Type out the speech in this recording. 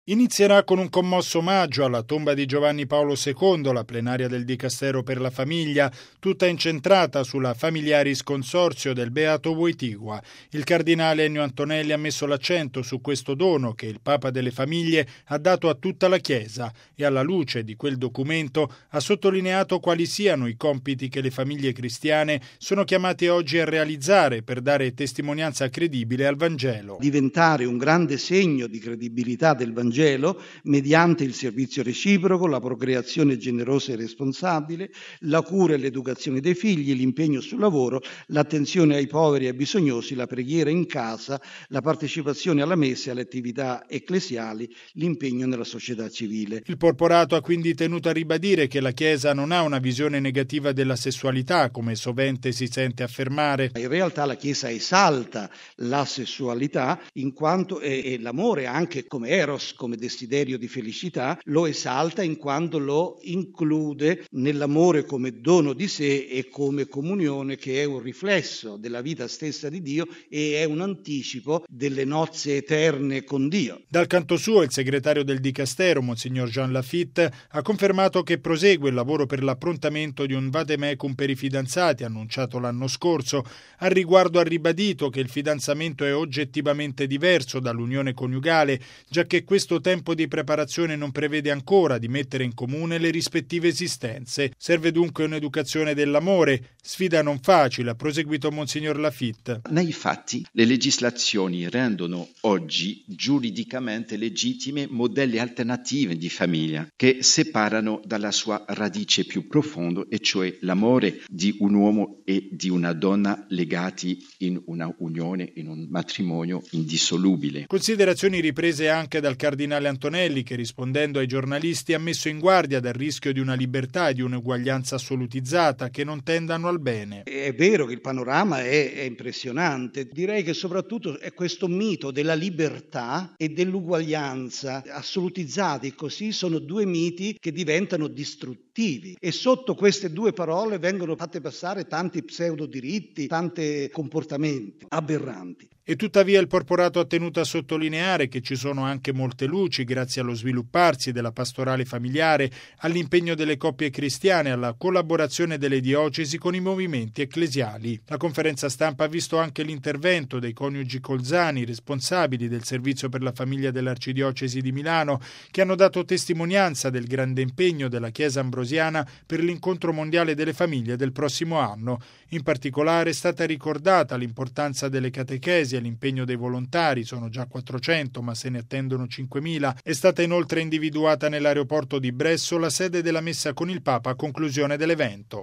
Inizierà con un commosso omaggio alla tomba di Giovanni Paolo II, la plenaria del Dicastero per la Famiglia, tutta incentrata sulla Familiaris Consorzio del Beato Wojtyła. Il cardinale Ennio Antonelli ha messo l'accento su questo dono che il Papa delle Famiglie ha dato a tutta la Chiesa e alla luce di quel documento ha sottolineato quali siano i compiti che le famiglie cristiane sono chiamate oggi a realizzare per dare testimonianza credibile al Vangelo. Diventare un grande segno di credibilità del Vangelo mediante il servizio reciproco, la procreazione generosa e responsabile, la cura e l'educazione dei figli, l'impegno sul lavoro, l'attenzione ai poveri e ai bisognosi, la preghiera in casa, la partecipazione alla messa e alle attività ecclesiali, l'impegno nella società civile. Il porporato ha quindi tenuto a ribadire che la Chiesa non ha una visione negativa della sessualità, come sovente si sente affermare. In realtà la Chiesa esalta la sessualità in quanto è l'amore, anche come eros, come desiderio di felicità, lo esalta in quanto lo include nell'amore come dono di sé e come comunione che è un riflesso della vita stessa di Dio e è un anticipo delle nozze eterne con Dio. Dal canto suo il segretario del Dicastero, Monsignor Jean Lafitte, ha confermato che prosegue il lavoro per l'approntamento di un vademecum per i fidanzati annunciato l'anno scorso. Al riguardo ha ribadito che il fidanzamento è oggettivamente diverso dall'unione coniugale, giacché questo tempo di preparazione non prevede ancora di mettere in comune le rispettive esistenze. Serve dunque un'educazione dell'amore, sfida non facile, ha proseguito Monsignor Lafitte. Nei fatti, le legislazioni rendono oggi giuridicamente legittime modelli alternativi di famiglia che separano dalla sua radice più profonda, e cioè l'amore di un uomo e di una donna legati in una unione, in un matrimonio indissolubile. Considerazioni riprese anche dal cardinale Antonelli che, rispondendo ai giornalisti, ha messo in guardia dal rischio di una libertà e di un'uguaglianza assolutizzata che non tendano al bene. È vero che il panorama è impressionante, direi che soprattutto è questo mito della libertà e dell'uguaglianza assolutizzati così sono due miti che diventano distruttivi e sotto queste due parole vengono fatte passare tanti pseudodiritti, tanti comportamenti aberranti. E tuttavia il porporato ha tenuto a sottolineare che ci sono anche molte luci grazie allo svilupparsi della pastorale familiare, all'impegno delle coppie cristiane, alla collaborazione delle diocesi con i movimenti ecclesiali. La conferenza stampa ha visto anche l'intervento dei coniugi Colzani, responsabili del servizio per la famiglia dell'Arcidiocesi di Milano, che hanno dato testimonianza del grande impegno della Chiesa ambrosiana per l'incontro mondiale delle famiglie del prossimo anno. In particolare è stata ricordata l'importanza delle catechesi e l'impegno dei volontari, sono già 400 ma se ne attendono 5.000. È stata inoltre individuata nell'aeroporto di Bresso la sede della messa con il Papa a conclusione dell'evento.